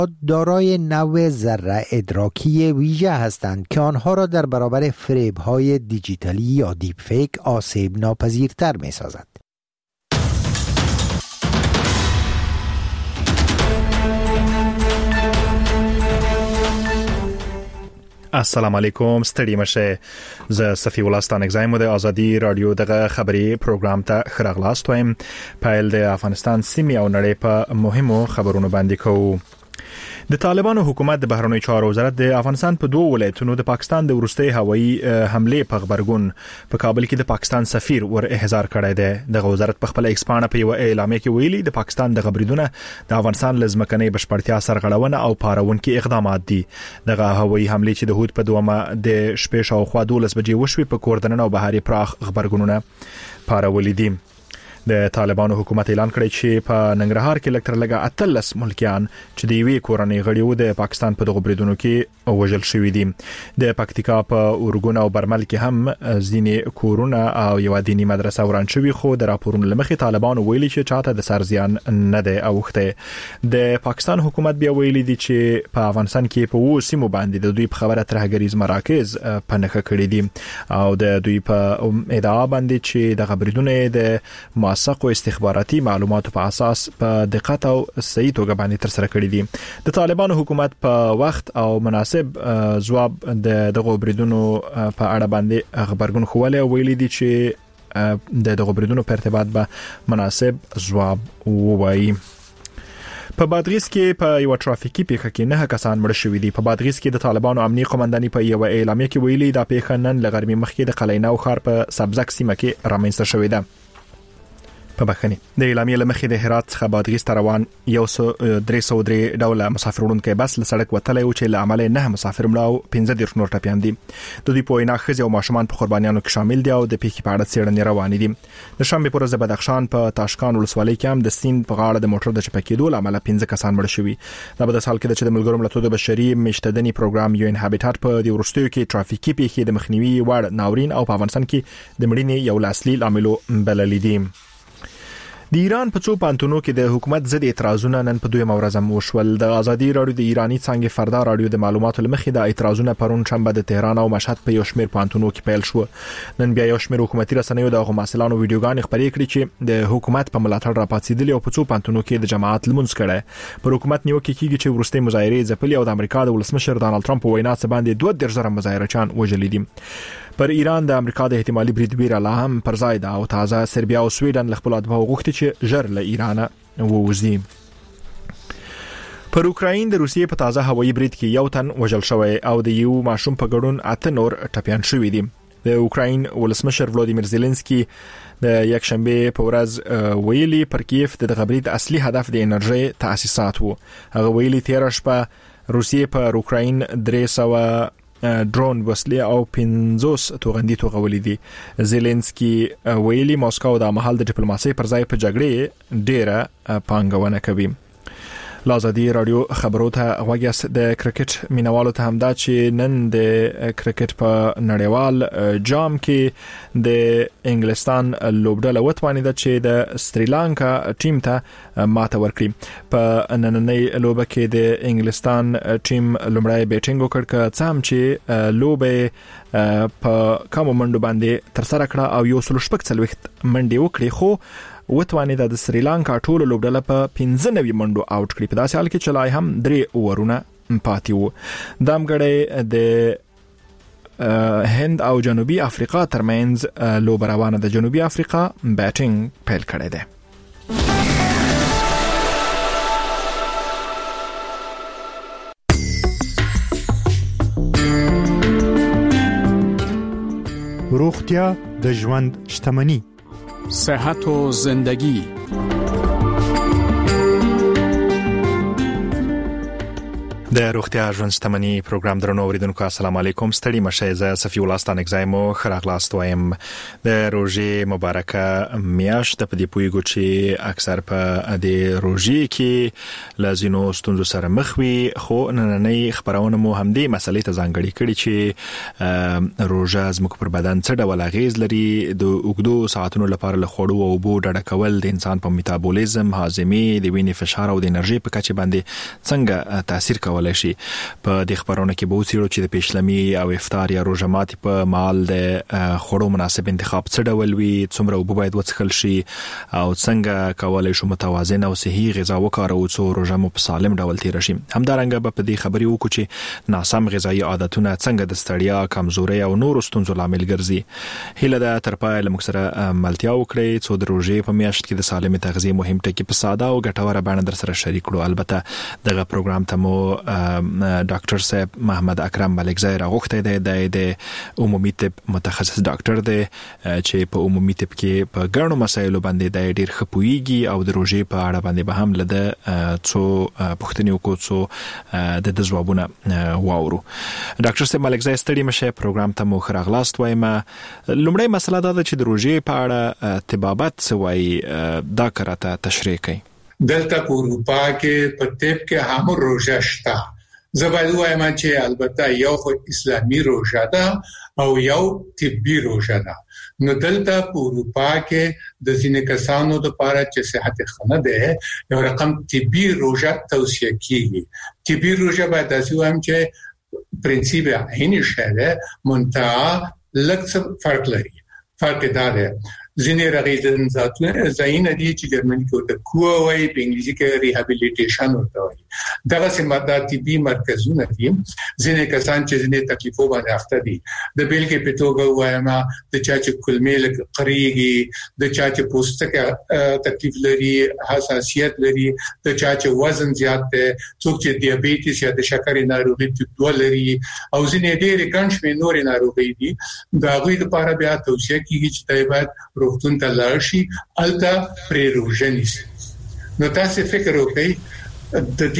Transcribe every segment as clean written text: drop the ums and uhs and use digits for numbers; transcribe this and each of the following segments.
دارای نوع ذره ادراکی ویژه هستند که آنها را در برابر فریب‌های دیجیتالی یا دیپ فیک آسیب ناپذیرتر می‌سازد. السلام علیکم، ستړي مشه. زه صفی الله ستانک زایم د ازادي رادیو دغه خبري پروګرام ته خراغلاست وایم. پایل د افغانستان سیمې او نړۍ په مهمو خبرونو باندې کوو. د طالبانو حکومت د بهرنی چارو وزارت د افغانستان په دوه ولایتونو د پاکستان د ورستي هوایي حمله په خبرګون په کابل کې د پاکستان سفیر ور احضار کړی دی. د وزارت په خپل ایکسپانه په یو اعلامیه کې ویلي د پاکستان د خبرونه د افغانستان لزمکنۍ بشپړتیا سرغړونه او پارونکي اقدامات دي. دغه هوایي حمله چې د هوت په دومه د شپې شاوخوا 12 بجې وشوي په کوردنن او بهاري پراخ خبرګونونه پارولې دي. د طالبانو حکومت اعلان کړی چې په ننګرهار کې لکټر لګا 13 ملکیان چې د یوې کورنۍ غړي وو د پاکستان په دغه بریدونو کې وژل شوی دي. د پکتیکا په اورګون او برمل کې هم ځینې کورونه او یو دینی مدرسه وران شوی، خو د راپورونو لمخې طالبانو ویلي چې چاته د سرزیان نه دی اوخته. د پاکستان حکومت بیا ویلي دي چې په افغانستان کې په وو سیمو باندې د دوی په خبره ترهګریز مراکز پنهخه کړی دي او د دوی په ادعا باندې چې د خبرونه د موثق استخباراتي معلوماتو په اساس په دقت او صحیح توګه باندې تر سره کړی دي. د طالبانو حکومت په وخت او مناسب ځواب د دغه بریدونو په اړه باندې خبرګون خوله ویلي دي چې د دغه بریدونو په ارتباط به مناسب ځواب ووایي. په بادغیس کې په یو ترافیکي پیښه کې 9 کسان مړ شوي دي. په بادغیس کې د طالبانو امنیتي قومنداني په یو اعلامیه کې ویلي دا پیښه نن لغرمي مخکې د قلعینو ښار په سبزک سیمه کې رامنځته شوې ده. په بخښنې د اعلامیې لمخې د هرات څخه بادغیس ته روان 303 ډوله مسافر وړونکي بس له سړک وتلی و چې له امله 9 مسافر مړه او 15 نور ټپیان دي. د دوی په وینا ښځې او ماشومان په قربانیانو کې شامل دي او د پیښې په اړه څېړنې روانې دي. د شنبې پر ورځ د بدخشان په تاشکان ولسوالۍ کې هم د سیند په غاړه د موټر د چپکېدو له امله 15 کسان مړ شوي. دا په داسې حال کې چې د ملګرو ملتونو بشري مشتدني پروګرام یو انهابیټات په د ورستیو کې ترافیکي پیښې د مخنیوي وړ ناورین او په افغانستان کې د مړینې یو لاصلي عامل بللی دي. د ایران په څو پانتونو کې د حکومت ضد اعتراضونه نن په دویمه ورځ هم وشول. د ازادي رادیو د ایرانی څنګه فردا رادیو د معلوماتو لمخې د اعتراضونه پرون شنبه د تهران او مشهد په یو شمېر پانتونو کې پیل شو. نن بیا یو شمېر حکومتي رسنیو د غوماسلانو ویډیوګانې خپرې کړې چې د حکومت په ملاتړ راپاتېدل او په څو پانتونو کې د جماعت لمونځ کړي. پر حکومت نیوکه کیږي چې ورسته مظاهره ځپلي او د امریکا د ولسمشر ډانلډ ټرمپ وینا څخه باندې 2000 مظاهرچیان وژل دي. پر ایران د امریکا د احتمالي برید ویره لا هم پر ځای ده او تازه سربیا او سویډن له خپل اتباعو غوښتي چې ژر له ایران ووځي. پر اوکراین د روسیې په تازه هوایي برید کې یو تن وژل شوی او د یو ماشوم په ګډون 8 نور ټپیان شوي دي. د اوکراین ولسمشر ولادیمیر زيلنسکي د یک شنبه په ورځ ویلي پر کیف د برید اصلي هدف د انرژي تاسیسات وو. هغه ویلي 13 شپه روسیې پر اوکراین 300 ډرون وسلې او 50 توغندي توغولې دي. زيلنسکي ویلي ماسکو د محل د ډیپلوماسي پر ځای په جګړې ډیره پانګونه کوي. لازادي رادیو خبرو ته غوږیاس. د کرکټ مینوالو ته همدا چې نن د کرکټ په نړیوال جام کې د انګلستان لوبډله وتوانیده چې د سریلانکا ټیم ته ماته ورکړي. په نننۍ لوبه کې د انګلستان ټیم لومړی بیټینګ وکړ څم چې لوبه په کوم منډو باندې تر سره کړه او یو 140 منډي وکړي، خو وتوانیده د سریلانکا ټول لوبډله په 15 منډو اوټ کړي. په داسې حال کې چې لای هم 3 اورونه پاتې وو. دامګړی د هند او جنوبي افریقا ترمنځ لوب روانه د جنوبي افریقا بیټینګ پیل کړی دی. روغتیا د ژوند شتمنی، صحت و زندگی. د روغتیا ژوند شتمني پروګرام درنو اوریدونکو السلام علیکم ستړي مشه زه صفی الله ستانک زایمو خراغلاست وایم د روزي مبارکه میاشت په دې پویګو چې اکثر په دې روزي کې لازینو ستونزو سره مخ وي خو نننۍ خبرونه مو هم دې مسلې ته ځانګړي کړي چې روزه زموږ پر بدن څه ډول اغیز لري د اوږدو ساعتونو لپاره له خوړو او اوبو ډډه کول د انسان په میتابولیزم هاضمي د وینې فشار او د انرژي په کچه باندې څنګه تاثیر کوي شي په د خبرونو کې به وڅېړو چې د پیشلمي او افطار یا روزه ماتي په مال د خوړو مناسب انتخاب څه ډول وي څومره اوبه باید وڅښل شي او څنګه کولای شو متوازن او صحي غذا وکاروو څو روزه مو په سالم ډول تیر شي همدارنګه په دې خبرې وکړو چې ناسم غذایی عادتونه څنګه د ستړیا کمزوري او نور ستونزو لامل ګرځي هله د ترپای له مکسره ملتیا وکړي څو د روزې په میاشت کې د سالم تغذیه مهم ټکي په ساده او ګټوره باندې در سره شریک کړو البته دغه پروګرام ته مو ډاکټر صاحب محمد اکرم ملکزی راغوښته دی د عمومي طب متخصص ډاکټر دی چې په عمومي طب کې په ګڼو مسایلو باندې د ډیر خپويږي او د روزي په اړه باندې به هم لده څو پوښتنې وکړو څو د ځوابونه واورو ډاکټر صاحب ملکزی ستړي مشه پروګرام ته مو خراغلاست وایم لومړی مسله دا ده چې د روزي په اړه طبابت سوای دا کراته تشریح کوي دلته په اروپا کې په طب کې هم روزه شته زبایو وایم چې البته یو خو اسلامي روزه ده او یو طبي روزه ده نو دلته په اروپا کې د ځینې کسانو لپاره چې صحت خنه ده یو رقم طبي روزه توصیه کیږي طبي روزه باید تاسو هم چې پرنسيپ عیني شته منتها لږ فرق لري فرق دا ده ځینې رغیدن ځایونه دي چې جرمني کې ورته کوه وایي په انګلیسي کې ریهابیلیټیشن ورته وایي دغه سیمه طبي مرکزونه دي ځینې کسان چې ځینې تکلیفو باندې اخته دي د بیلګې په توګه وایم د چا چې کولمې قریږي د چا چې پوستکي تکلیف لري حساسیت لري د چا چې وزن زیات دی څوک چې دیابیټس یا د شکر ناروغي ټیپ 2 لري او ځینې ډېر ګڼ نور ناروغي دي دا غوي لپاره بیا توصیه کیږي چې باید روغتون ته لاړ شي الته پرې روزه نیسي نو تاسو فکر وکړئ د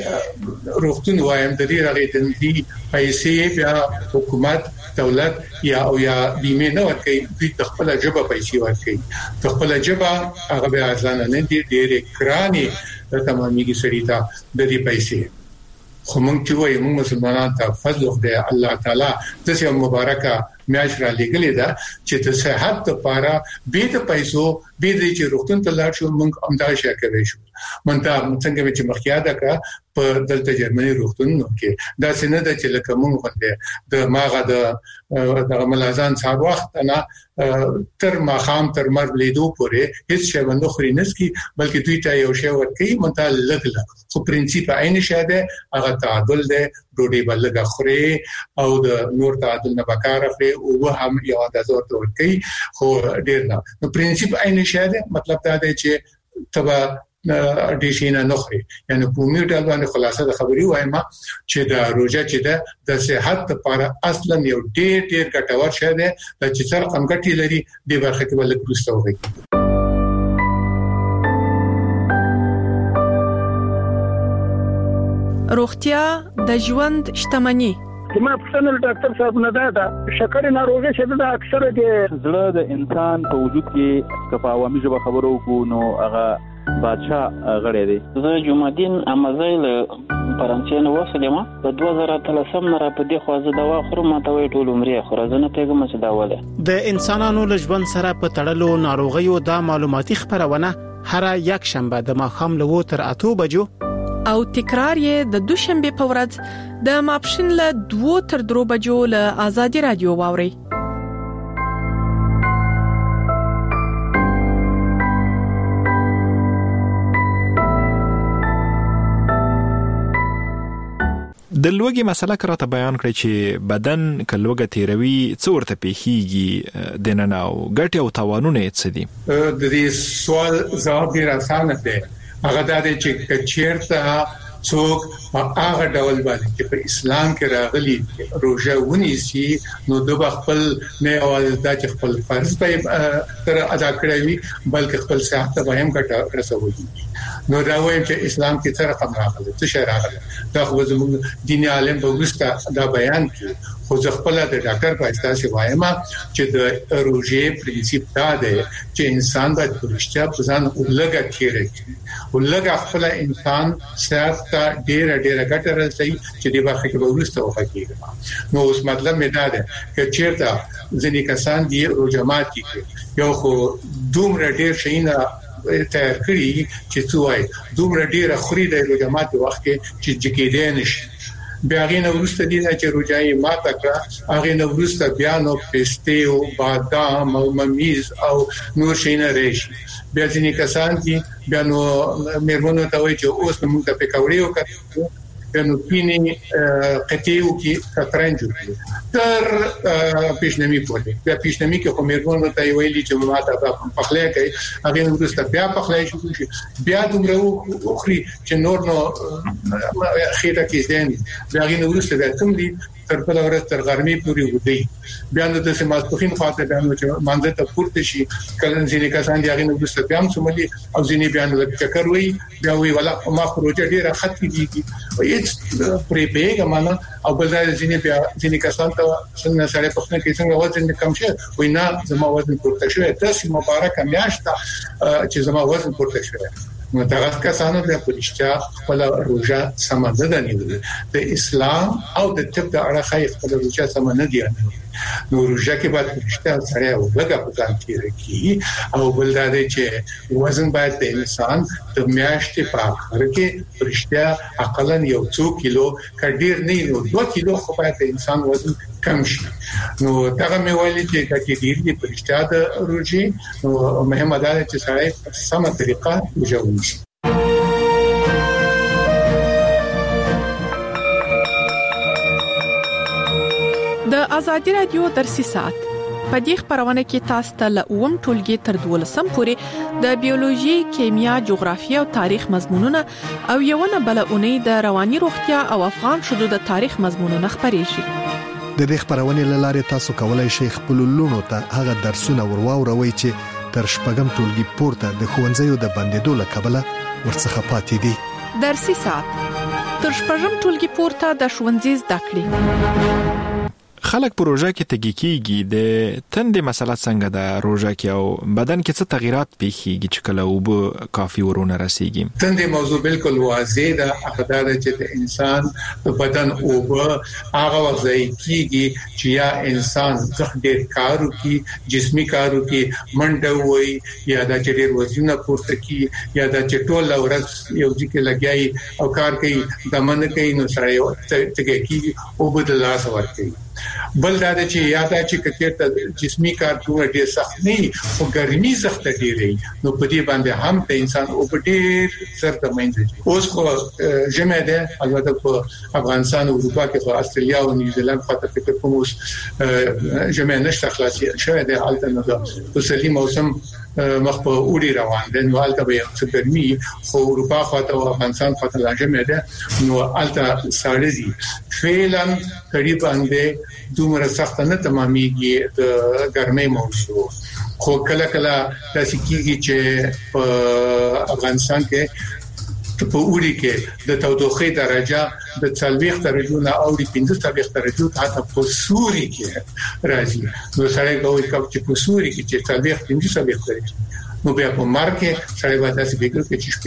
دې روغتون وایم د دې راغلي دي پیسې بیا حکومت دولت یا بیمه نه ورکوي د خپل جبه پیسې ورکوي د خپل جبه هغه به ځان نه دي ډېر کراني د تمامي سړي ته د دې پیسې خو موږ چې وایو موږ مسلمانان ته فضل خدای الله تعالی د سې مبارکه میاش را لګلې ده چې د صحت لپاره به د پیسو به د چې روغتون ته لاړ شو موږ امداشا کوي شو منته څنګه چې مخکیاده کا په دلته جرمني روغتون نو کې دا څنګه د چې لکه موږ غوښته د ماغه د ملازان صاحب وخت نه تر ماخام تر مر لیدو پورې هیڅ شی باندې خوري نسکی بلکې دوی ته یو شی ورکي منته لګ خو پرنسيپ عین شاده هغه تعادل ده ډوډۍ بلګه خوري او د نور تعادل نه وکړه خوري او هم یو اندازه ورکي خو ډیر نه نو پرنسيپ عین شاده مطلب دا دی چې تبا ډیشینه نخري یعنی په میډل باندې خلاصه د خبري وایم چې د روزه چې د صحت لپاره اصلا یو ډیر ګټور شی دی چې څر قمګټي لري د برخه کې ول پروستوږي روغتیا د ژوند شتمني ما پښتنل ډاکټر صاحب نه دا شکر ناروغي چې دا اکثره د زړه د انسان په وجود کې کفاوامي ژبه خبرو کو نو هغه بادشاہ غړې دی زه جمعدین امازیل فرانسې نو وسلم په 2013 نه را په دې خوازه دوا خورم ته وی ټول عمرې خورزنه پیغام څه دا وله د انسانانو له ژوند سره په تړلو ناروغیو د معلوماتي خبرونه هر یک شنبه د ماخام له 8 بجو او تکرار یې د دوشنبه په ورځ د ماپښین له 2 تر 3 بجو له آزادي رادیو واوري د لوګي مسله کراته بیان کړی چې بدن کلوګه تیروي څورته پیخيږي د نن او ګټي او توانونه څه دي د دې سوال ځواب ډیر اسانه دی هغه د چې چیرته څوک په هغه ډول باندې چې په اسلام کې راغلي روزه ونیسي نو د خپل نه اواز د خپل فرض په تر ادا کړی بلکې خپل صحت ته هم ګټه رسوي نو دا وایم چې اسلام کې څه رقم راغلی څه شی راغلی دا خو زموږ دیني عالم په وسته دا بیان کړي خو ځ خپل د ډاکټر په اساس وایم چې د روزه پرنسيپ دا دی چې انسان باید پرشتیا په ځان ولګا کېږي ولګا خپل انسان صحت ته ډېر ګټه رسوي چې د واقع کې ورسته وکړي نو اوس مطلب مې دا دی چې چیرته ځینې کسان دی روزه ماتي یو خو دومره ډېر شینه تیار کړی چې څوای دومره ډیره خوري د روزمات وخت کې چې کېدې نشي بیا غینه ورسته دي چې روزای ماته کړه هغه نو ورسته بیا نو پسته او بادام او ممیز او نور شینه ریش بیا ځینې کسان دي بیا نو مېرمنو ته وایي چې اوس موږ ته پکوړې وکړو نو پینې قطیو کې کترنجو تر پیشنمی پورې بیا پیشنمی کې کومېرونو ته ویلي چې ماته په پخلې کې هغه نو ورسته بیا پخلې شو بیا دومره اخري چې نور نو خېټه کې ځین بیا غي نو ورسته بیا کوم دي تر په لور تر غرمې پورې ودی بیا نو د سماسپخین خاطر بیا نو چې مانځه ته پورته شي کله ځینې کسان دی هغه نو ورسته بیا هم سملي او ځینې بیا نو چکر وي بیا وی ولا ما پروژه ډیره خطي دي هیڅ پرې پیګه معنا او بل ځینې بیا ځینې کسان ته څنګه سره پخنه کې څنګه وزن کم شي وینا زما وزن پورته شوی تاسو مبارک میاشته چې زما وزن پورته شوی نو دا کسانو د پرشتیا خپل روزه سمند نه نیول د اسلام او د طب د اړه خپل روزه سمند نه دی نو روزه کې باید پرشتیا سره وګه پکان کیږي او بل دا دی چې وزن باید د انسان د میاشتې په اخر کې پرشتیا اقلا یو 2 کیلو کډیر نه نو 2 کیلو خو باید د انسان وزن کم شي نو دا مې ویلي چې ډېر دي پرشتیا د روزي نو مهمه ده چې سړی په سمه طریقه وژوي د ازادي رادیو درسي سات په دې خبرونه کې تاسو ته لوم ټولګي تر 12 پورې د بیولوژي، کیمیا، جغرافیه او تاریخ مضمونونه او یوونه بلونه د رواني روغتیا او افغان شذو د تاریخ مضمونونه خبرې شي. د دې خبرونه لاره تاسو کولای شئ خپل لونو ته هغه درسونه ورواوروي چې تر شپږم ټولګي پورته د خوندزیو د بندیدو لکبله ورڅخه پاتې دي. درسي سات تر شپږم ټولګي پورته د ښوونځي زده کړې. خلک په روزه کې تګی کیږي د تندې مسله څنګه د روزه کې او بدن کې څه تغیرات پیښیږي چې کله وب کافي ورونه رسیږي. تندې موضوع بالکل واضح ده اقدار چې د انسان په بدن وب هغه وځي کیږي چې یا انسان ځخډیر کارو کې جسمي کارو کې منډه وي یا د چډیر وزنه پورته کی یا د چټول ورځ یو ځکه لګیای او کار کوي د من کوي نو سره یو تګی کیږي او بدل لاس ورکوي. بل دا چې یاد چې کته جسمي کار کومه ډیر سخت نه او ګرمي سخت ډیری نو په دې باندې هم ته انسان او په ډیر سر ته مینځي. اوس خو جمع ده البته په افغانستان او اروپا کې خو استرالیا او نیوزیلند خاطر فکر کوم اوس جمع نشته خلاصي شوه ده حالت نه ده په سلیم موسم مخ په اوړي روان دي نو حالت به څه ګرمي خو اروپا خاطر او افغانستان خاطر جمع ده نو حالت ساړه دي فعلا قریبا ده دومره سخت نه تمامېږي د ګرمۍ موضوع خو کله کله داسې کېږي چې په افغانستان کې په اوړي کې د تودوخې درجه د 40 درجو نه او د 15 درجو ته په سوري کې راځي نو سره کوي چې په سوري کې چې 40 درجه نو بیا په مارکه سره به تاسو فکر کوئ چې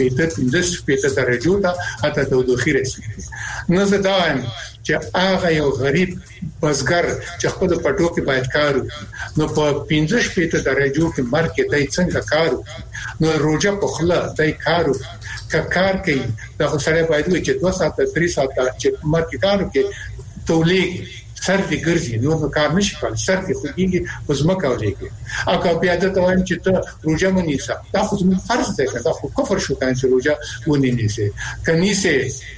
15 درجو ته حتی تودوخې رسیدي نو زه دا وایم چې هغه یو غریب بزګر چې خپل پټو کې باید کار وکړي نو په 15 درجو کې مارکه دای څنګه کار وکړي نو روزه په خله دای کار وکړي کار کوي دا سره باید چې 2 ساعت 3 ساعت چې مارکه کار وکړي تولید سر دې ګرځي نو کار نشي کول سر دې خوږي پزما کولېږي او که بیا د توان چې ته روزه مونږه دا خو زموږ فرض دی دا خو کفر شو کان چې روزه ونی نیسه کنيسه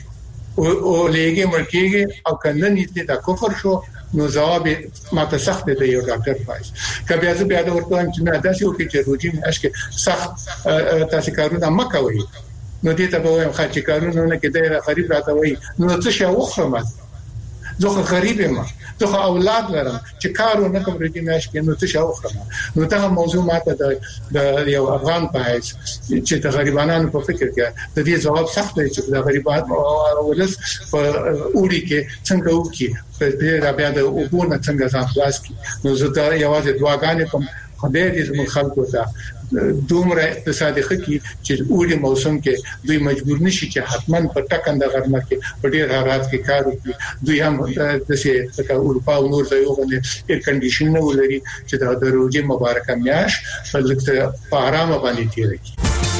او لګي مرکیږي او کنه نیته دا کفر شو نو جواب ماته سخت دی یو ډاکټر فایس کبه از بیا د ورته چې نه داسې وکړي چې روزي اشکه سخت تاسو کارونه مکوي نو دې ته به وایم چې کارونه نه کېدای را غریب راته وای نو څه شي وخرم زه غریب یم زه اولاد لرم چې کارونه کوم ردی ماش کې نو څه شي وخرم نو ته موضوع ماته د یو افغان په حیث چې د غریبانو په فکر کې د دې جواب سخت دی چې د غریبانو ولس په اوري کې څنګه وکي په بیا د وګونه څنګه ځان خلاص کی نو زه دا یوازې دعاګانې کوم خدای دې زموږ خلکو ته دومره اقتصادي خکې چې اوري موسم کې دوی مجبور نشي چې حتماً په ټکنده غرمه کې په ډیر حالات کې کار وکړي دوی هم د څه اروپا او نور ځایونو باندې ایر کنډیشن نه ولري چې د روزي مبارکه میاش په آرامه باندې تیر کړي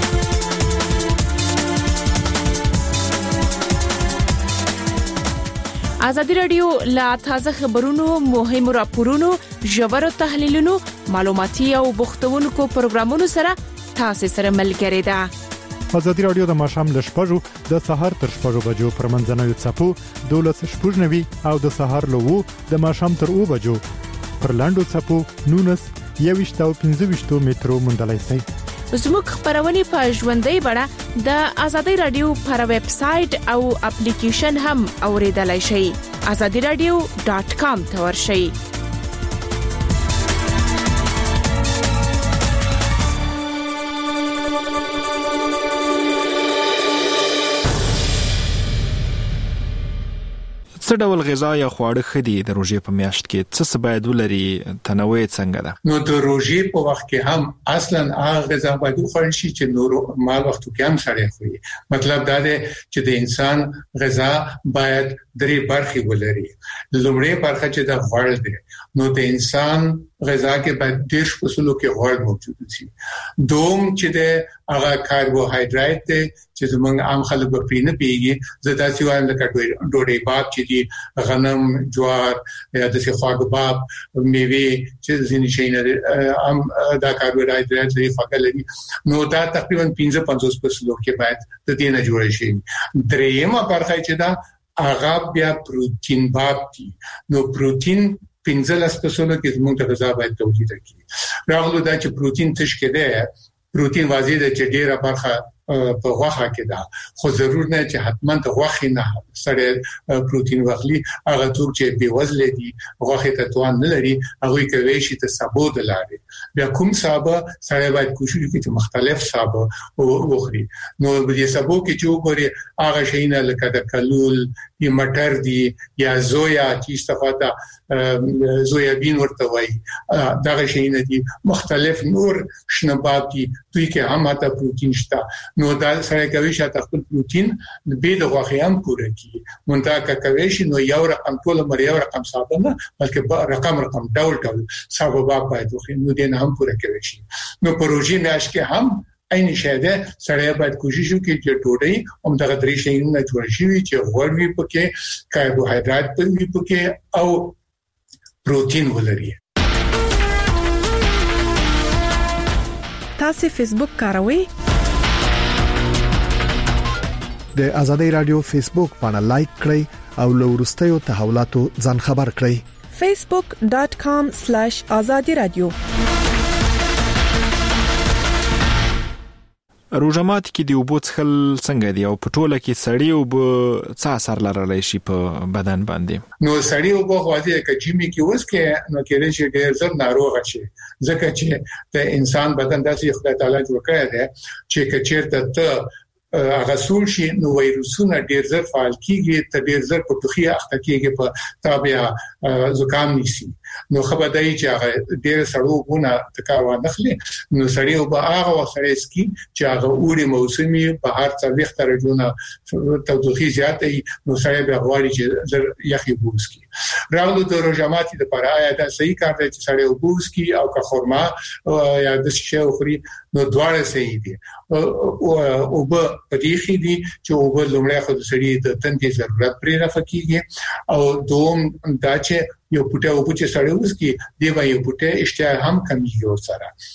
ازادي رادیو لا تازه خبرونو مهم راپورونو ژور تحلیلونو معلوماتي او بوختونکو پروګرامونو سره تاسو سره ملګری ده ازادي رادیو د ماشام ل شپږو د سحر تر شپږو بجو پر منځنوي چپو 12:00 او د سحر لوو د ماشام تر 2 بجو پر لاندو چپو 19 او 15 مترو مندلای سي زموږ خبرونه په ژوندۍ بڼه د ازادي رادیو پر ویب سټ او اپلیکیشن هم اوریدلای شئ azadiradio.com ته ورشئ څه ډول غذا یا خواړه خدي د روزي په میاشت کې څه باید ولري تنوع څنګه ده نو د روزي په وخت کې هم اصلا هغه غذا باید وخورل شي چې نور مال وخت کې هم سره خوري مطلب دا دی چې د انسان غذا باید درې برخې ولري لومړی برخه چې د غوړ دی نو د انسان غذا کې باید ډېر فصلو کې غوړ موجود وي دوم چې د هغه کاربوهایډریټ دی چې زمونږ عام خلک په پینه پیږي زدا چې وایم لکه ډوډۍ باب چې دی غنم جوار یا د خواږه باب میوه چې ځینې شي نه عام دا کاربوهایډریټ لري فقط لري نو دا تقریبا 15-50 فصلو کې باید د دې نه جوړ شي دریمه برخه چې دا هغه بیا پروتین باب دی نو پروتین 15 فصلو کې زموږ د غذا باید تولید کړي راغلو دا چې پروتین تش کې ده پروتین واضح ده چې ډیره برخه په غوښه کې ده خو ضرور نه چې حتماً د غوښې نه سره پروتین واخلي هغه څوک چې بې وزله دي غوښې ته توان نه لري هغه کوي چې ته سابو د لارې بیا کوم سابه سره باید کوشش وکړي چې مختلف سابه وخوري نو د سابو کې چې وګوري هغه شینه لکه د کلول یا مټر دي یا زویا چې استفاده زویابین ورته وایي دا شینه دي مختلف نور شنبات دي دوی کې هم ماته پروتین شته نو دا سره کوي چې خپل پروتین به د غوښې هم پوره کړي مونږه کوي چې نو یو رقم ټول مر یو رقم ساده نه بلکې رقم ډول سبب باید خو نو دې نه هم پوره کوي شي نو پروژې میاش کې هم عین شاده سره باید کوشش وکړي چې ټوډۍ هم دغه درې شیونه جوړ شي چې غوړ وي پکې کاربوهایډریټ وي پکې او پروتین ولري تاسو فیسبوک کاروئ د ازادي رادیو فیسبوک باندې لایک کړئ او لو ورستیو تحولاتو ځان خبر کړئ facebook.com/azadiradio روزمات کې دی وبو څخل څنګه دی او په ټوله کې سړی او څه اثر لرلی شي په بدن باندې نو سړی او په واضح کې جیمی کې اوس کې نو کې لري ډېر زر ناروغ شي ځکه چې د انسان بدن داسې خدای تعالی جوړ کړی دی چې کچېرته ته هغه سول شي نو وایروسونه ډېر زر فعال کیږي ته ډېر زر په توخي اخته کیږي په تابع زکام نيسي نو خبرداري چې هغه ډېر سړوونه تکاوه نخلي نو سړی او به هغه سره سکي چې هغه اوري موسمي په هر څه وخت راځونه توخي زیاتې نو سړی به غواړي چې زر یخي بوسکي راولو د روزماتي د پرایا دا صحیح کار دی چې سړی وبوسکي او که خرما یا د شی خوري نو دواړه صحیح دي او په پدې دي چې او په لومړی خو د سړي د تندې ضرورت پرې رافکیږي او دوم دا چې یو پټه او چې سړی وسکي دی به یو پټه اشتها هم کمیږي سره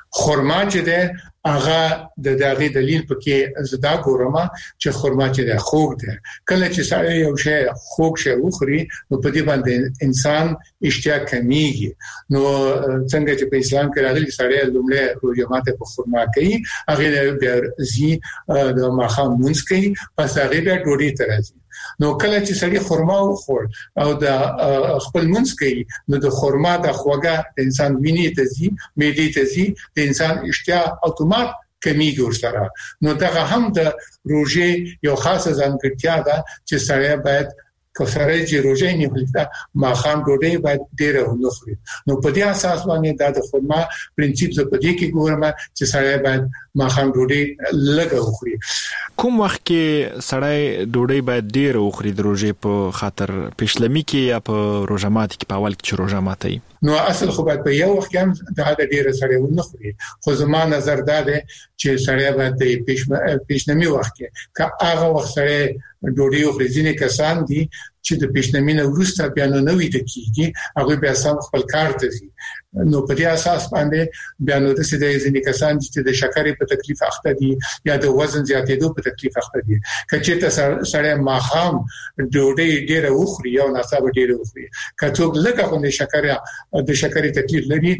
خرما چې ده هغه د دغه دلیل پکې زدا ګورما چې خرما چې ده خوږ ده کله چې سړی یو شی خوږ شی وخوري نو په دې باندې انسان اشتها کمیږي نو څنګه چې په اسلام کې راغلي سړی لومړی روزه ماته په خرما کوي هغه بیا زی د ماخام مونږ کوي پس هغه بیا ډوډۍ ترازي نو کله چې سړی خرما وخور او د خپل منځ کوي نو د خرما د خوګه د انسان ویني ته زی معدې ته زی د انسان اشتها اتومات کمیږي ورسره نو دا هم د روزه یو خاصه ځانګړتیا ده چې سړی باید کسره چې روزه نه ولته ما خام ډوډۍ باید ډیره ونخوري نو په دې اساس باندې د خرما پرنسيپ ز په دې کې ګورم چې سړی باید ما خام ډوډۍ لږه وخوري کوم وخت کې سړی ډوډۍ باید ډیره وخوري د روزه په خاطر پښلمی کې یا په روزه مات کې په اول کې روزه ماتي نو اصل خو باید په یو وخت کې د ډیره سړی ونخوري خو زما نظر دا ده چې سړی باید د پښنمی وخت کې که هغه وخت سړی ډوډۍ او ځینې کسان دي چې د پښنمینه ورسته بیا نه وي د کیږي هغه بیا سم خپل کار ته ځي نو په دې اساس باندې بیا نو د ځینې کسان چې د شکرې په تکلیف اخته دي یا د وزن زیاتېدو په تکلیف اخته دي کچې ته سړی ماخام ډوډۍ ډیره وخوري او ناڅاپه ډیره وخوري کڅوګ لکه غوښنه د شکرې تکلیف لري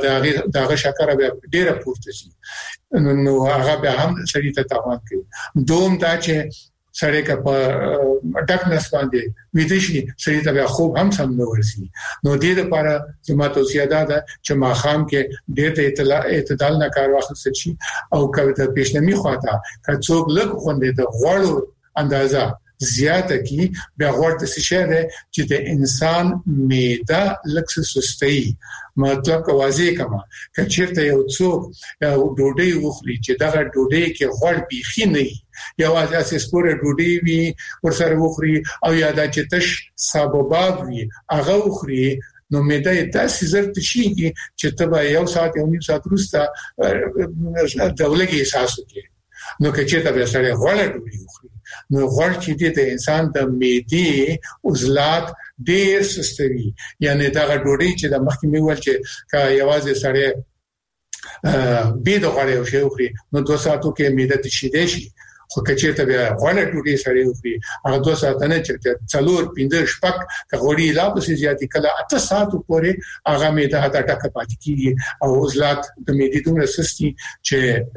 دا شکر بیا ډیره پورته شي نو هغه بیا هم سړی ته تاوان کوي دوم دا چې سړی کا په ډک نس باندې ویدشي سړی ته خوب هم سم نه ورسي نو دې لپاره زما توصیه ده چې ماخام کې ډېر اعتدال نه کار واخیستل شي او کله ته پېشنمی خواته کڅوګ لږ خوندې د غوړو اندازه زیاته کی بیا غوړ د څه ده چې د انسان معده لکه سستي مطلب واضح کما کچیرته یو څوک ډوډۍ وخوري چې دا ډوډۍ کې غوړ بيخي نه یا واسه سپوره ډوډۍ وي ورسره وخوري او یا د چتش سبب وي هغه وخوري نو معده داسې زرت شي چې تبا یو ساعت یو نیم ساعت وروسته دولګي احساس وکړي نو کچیرته به سره غوړ ډوډۍ وخوري نو غوړ چې د انسان د معدې عضلات ډېر سستوي یعنی دا ډوډۍ چې د مخکې میول چې یوازې سره به د غوړ یو شی وخوري نو 2 ساعتو کې معده تشیدې شي خو کچېته بیا غوړ ډوډۍ سره وخوري هغه 2 ساعت نه چې 4-5 شپک غوړي لا پسې زیاتې کله 8 ساعت پورې هغه معده هدا ټکه پاتې کیږي او عضلات د معدې دومره سستي چې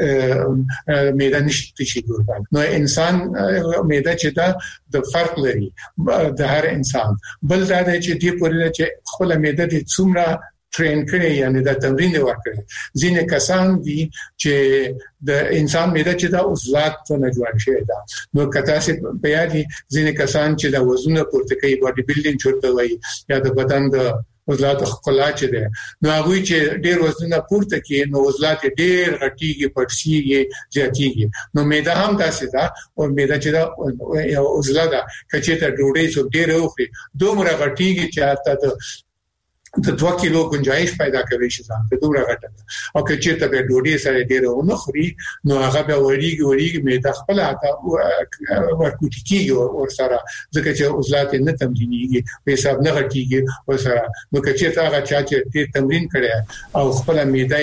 معده نشي شي ګوربان نو انسان معده چې دا د فرق لري د هر انسان بل دا چې دې پورې چې خپل معده دې څومره ټرین کړي یعنی دا تمرین ورکړي ځینې کسان دي چې د انسان معده چې دا عضلات نه جوړ شي دا نو کته سي په یادي ځینې کسان چې دا وزن پورته کوي باډي بلډینګ چورته وایي یا د بدن د عضلات خلا چې ده نو هغه چې ډېر وزن پورته کوي نو عضلات ډېر غټيږي پړسيږي زیاتيږي نو معده هم تاسو دا او معده چې دا یو عضله ده کچې ته ډوډۍ څو ډېر وخوري دومره غټيږي چې حتی د 2 کیلو گنجائش پیدا کوي چې ځان ته دومره غټه او که چیرته به ډوډۍ سره ډیره ونخوري نو هغه به وریږي مې د خپل اته ورکوټی کیږي او سره ځکه چې عضلات نه تمرینيږي په حساب نه غټيږي او سره نو که چیرته هغه چې تمرین کړي او خپل معده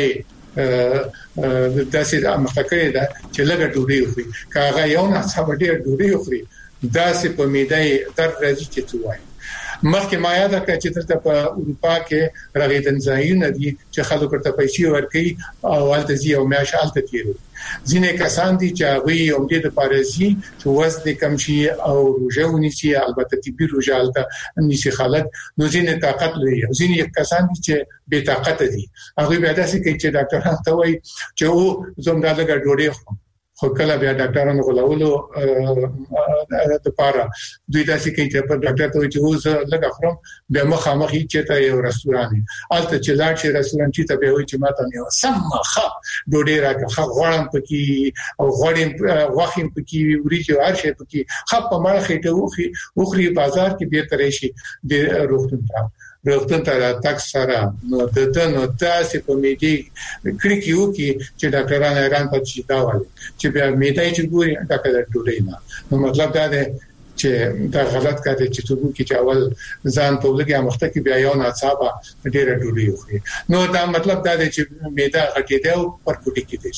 داسې مخکړه ده چې لږه ډوډۍ وخوري کاغه یو نه څه ډیر ډوډۍ وخوري داسې په معده در راځي چې توای مخکې ما یاد کړ چې ترته په اروپا کې راغیدل ځایونه دي چې خلکو ته پیسې ورکړي او حالت زی او میاش حالت تیري ځینې کسان دي چې هغه یو دې د پاريزي چې وزن کم شي او روزهونی شي البته طبي روزه حالت نشي خلک نو ځینې طاقت لري ځینې کسان دي چې بے طاقت دي هغه بیا داسې کوي چې ډاکټر ته وایي چې او زموږ دغه ډوډۍ خو کله بیا ډاکټرانو غولولو د پاره دوی داسې کوي چې په ډاکټر ته چې اوس لږه خورم بیا مخامخ چې ته یو رستوران الته چې لاړ شي رستوران چې ته به وي چې ماته نه سمخه ډوډۍ راکړه غوړم پکې او غوښیم پکې وريجو هر شي پکې خپ په مړه خېټه وخري بازار کې به ترې شي د روغتون ته تک سره نو نو تاسو په میډي کړکیو کې چې ډاکټرانو ایران په چي دا وایي چې بیا میډي چې ګوري ډاکټر ټولې نه نو مطلب دا دی چې دا غلط کار دی چې څوک چې اول ځان په لګي مخته کې بیا یو ناڅاپه ډېر ډوډۍ وخوري. نو دا مطلب دا دی چې معده غټېده او پرپټي کېږي.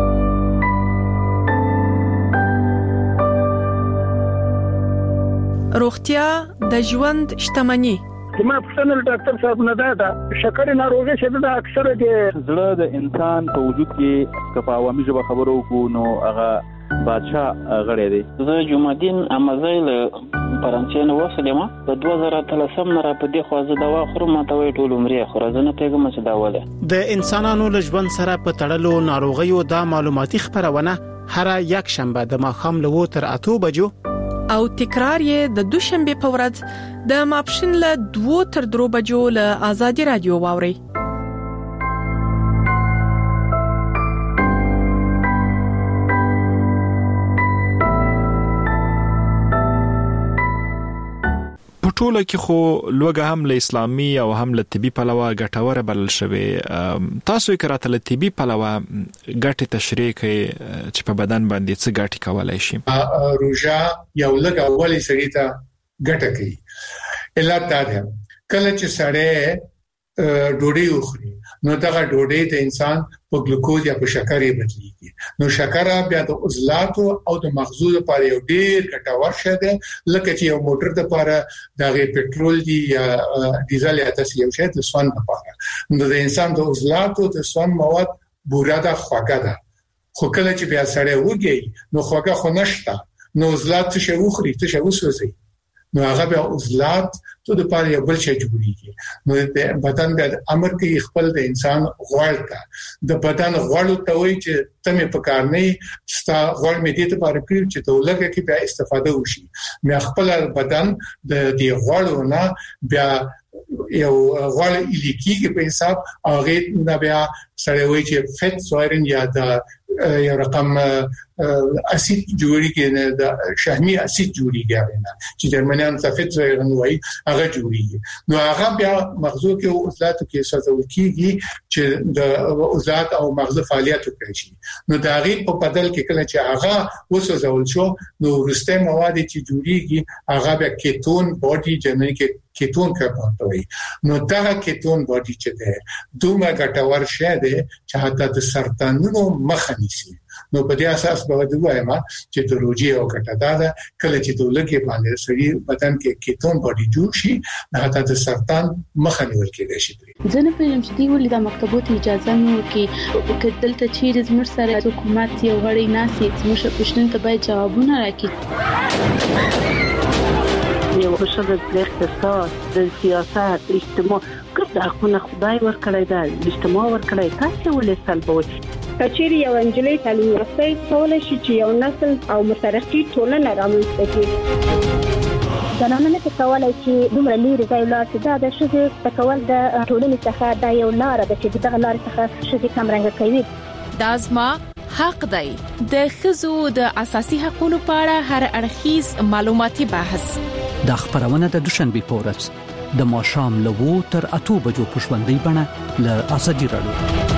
روغتیا د ژوند شتمنۍ. ما پښتنه ډاکټر صاحب نه دا شکر ناروغي چې دا اکثره د زړه د انسان په وجود کې کپا عوامي ژبه خبرو کو نو هغه بادشاہ غړې دی. زه جمعدین امازایل فرانسې نو وسلم په 2013 نه را په دې خو زه دوا خورم ته وې ټول عمرې خو زه نه پیګم چې دا وله د انسانانو له ژوند سره په تړلو ناروغیو د معلوماتي خبرونه هر یک شنبه د ماښام له 8 بجو او تکرار یې د دوشنبه په ورځ د ماپښین له 2 تر 3 بجو له آزادي رادیو واوري. ټوله کې خو لوګه هم له اسلامي او هم له طبي پلوه ګټوره بلل شوی. تاسو یې کراته له طبي پلوه ګټه تشریح کوي چې په بدن باندې څه ګټه کولای شي. روژه یو لږ اولي سړی ته ګټه کوي. علت دا ده کله چې سړی ډوډۍ وخوري نو دا ډوډۍ د انسان په ګلوکوز یا په شکر یې بدلیږي. نو شکر بیا د عضلات او د مغزو لپاره یو ډیر ګټور شی دی لکه چې یو موټر لپاره د پټرول دی یا ډیزل یا تاسو یو شی د سون لپاره. نو د انسان د عضلات او د سون مواد بوره ده خوګه ده. خو کله چې بیا سړی وږي نو خوګه خو نشته نو عضلات څه وخوري څه وسوځي نو هغه به عضلات ته د پاره یو بل شي جوړیږي. نو د بدن د امر کې خپل د انسان غوړ ته د بدن غوړ ته وایي چې تمه په کار نه ستا غوړ مې دې ته پاره کړی چې ته لګه کې بیا استفاده وشي. مې خپل بدن د دې غوړونه بیا یو غوړ الیکيږي په حساب هغه نه بیا سره وایي چې فټ سویرن یا د یو رقم اسید جوړیږي نه د شحمي اسید جوړیږي نه چې جرمنیان څه فټ سویرن وایي هغه جوړیږي. نو هغه بیا مغزو کې او عضلات کې ساتل کیږي چې د عضلات او مغز فعالیت وکړي. نو دا غي په بدل کې کله چې هغه وسوځول شو نو ورسته مواد چې جوړیږي هغه بیا کیتون باډي جنري کې کیتون کاربوهایډریټ. نو دا کیتون باډي چې ده دومره ګټور شی دی چې حتی د سرطانونو مخه نیسي. نو په دې اساس به وایم چې د روجي او ګټه ده کله چې د لګي باندې سړي بدن کې کیتون باډي جوړ شي حتی د سرطان مخه نیول کېږي شي. ځنه په یمشتي ولې د مکتبونو اجازه نو کې دلته چیرې زموږ سره حکومت یو غړي ناسي زموږ پښتون ته باید جوابونه راکړي. یو خصوصا د اقتصاد د سیاست اجتماع کله حقونه خدای ورکړی دا اجتماع ورکړی تاسو ولې سلبوي. کچېری یو انجلۍ تعلیم یافته کولای شي چې یو نسل او مترقي ټولنه رامنځته کړي. زنانه نه کولای شي دومره لري ځای لا چې دا د شذ تکول د ټولنې څخه دا یو لار ده چې دغه لار څخه شذ کمرنګ کوي. دا زما حق دی. د خزو د اساسي حقوقو په اړه هر اړخیز معلوماتي بحث د خبرونه د دوشنبه په ورځ د ماښام له 2 تر 8 بجو په ژوندۍ بڼه له آزادي رادیو.